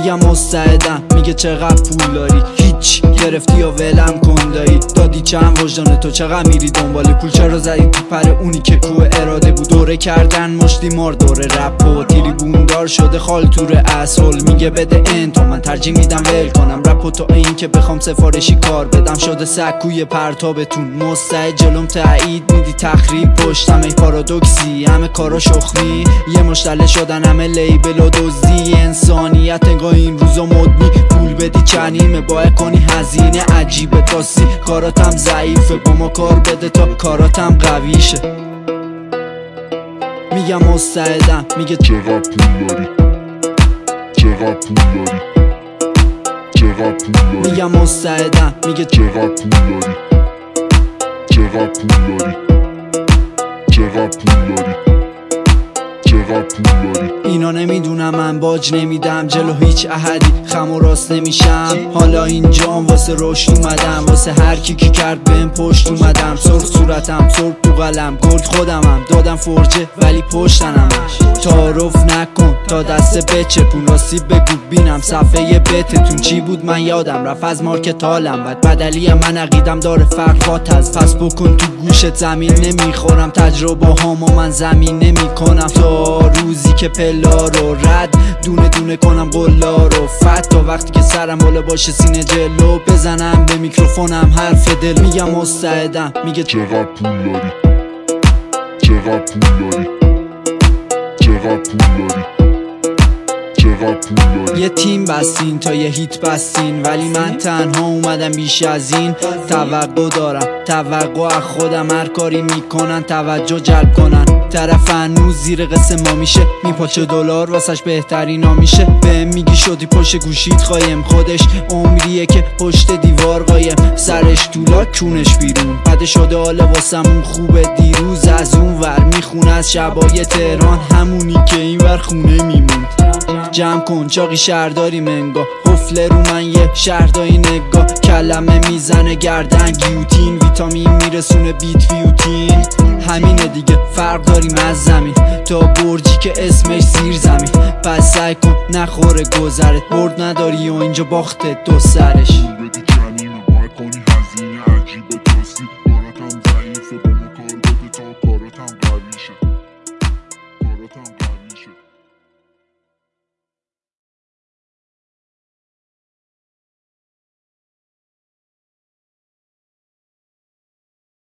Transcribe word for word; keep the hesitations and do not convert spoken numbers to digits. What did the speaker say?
میگم مستعدم، میگه چقدر پول داری، هیچ گرفتی یا ولم کن دایی. دادی چند وجدان تو چقدر میری دنبال پول، چرا زدی تو پر اونی که کوه اراده بود. دوره کردن مشتی مار دوره رپ و تیری بوندار شده خالتور اصل. میگه بده انتو من ترجیح میدم ول کنم رپ و تو این که بخوام سفارشی کار بدم. شده سکوی پرتابتون مستعد جلوم تایید میدی تخریب پشتم ای پارادوکسی. همه کارا شخمی یه مشتله شدن همه لیبل و دزدی انسانیت انگاه این روزا مدنی. پول بدی چنیمه باید کنی هزینه عجیبه تاسی. کاراتم ضعیفه با ما کار بده تا کاراتم قویشه. میگم مستعدم، میگه چقدر پول داری، چقدر پول داری، چقدر پول داری. میگم مستعدم، میگه چقدر پول داری، چقدر پول داری، چقدر پول داری، چقدر پول داری. اینا نمیدونم من باج نمیدم جلو هیچ احدی خم و راست نمیشم. حالا اینجام واسه رشد اومدم، واسه هر کی کی کرد بهم پشت اومدم. سرخ صورتم سرخ تو قلم گل خودمم دادم فرجه ولی پشتنم. تعارف نکن تا دست بچپون راستی بگو بینم صفحه بتتون چی بود من یادم رفت از مارکت حالم بد. بدلی من عقیدم داره فرق با تز پس بکن تو گوشت زمین نمیخورم. تجربه هامو من زمین نمیکنم تا روزی که پلا رو رد دونه دونه کنم قلا رو فت. تا وقتی که سرم بالا باشه سینه جلو بزنم به میکروفونم حرف دل. میگم مستعدم، میگه چقدر پول داری، چقدر پول داری، چقدر پول داری، چقدر پول داری. یه تیم بستین تا یه هیت بستین ولی من تنها اومدم بیش از این. توقع دارم توقع از خودم هر کاری میکنن توجه جلب کنن. طرف هنوز زیر قصه ما میشه میپاچه دلار واسش بهترینا میشه. به میگی شدی پشت گوشید قایم خودش عمریه که پشت دیوار قایم. سرش تولا کونش بیرون بده شده حالا واسمون خوبه. دیروز از اون ور میخونه از شبای تهران همونی که این ور خونه میموند. جمع کن چاقی شهرداری منگا حفله رو من یه شهرداری نگاه. کلمه میزنه گردن گیوتین ویتامین میرسونه بیت فیوتین. همینه دیگه فرق داریم از زمین تا برجی که اسمش زیر زمین. پس سعی کن نخوره گذرت برد نداری و اینجا باخته دو سرش.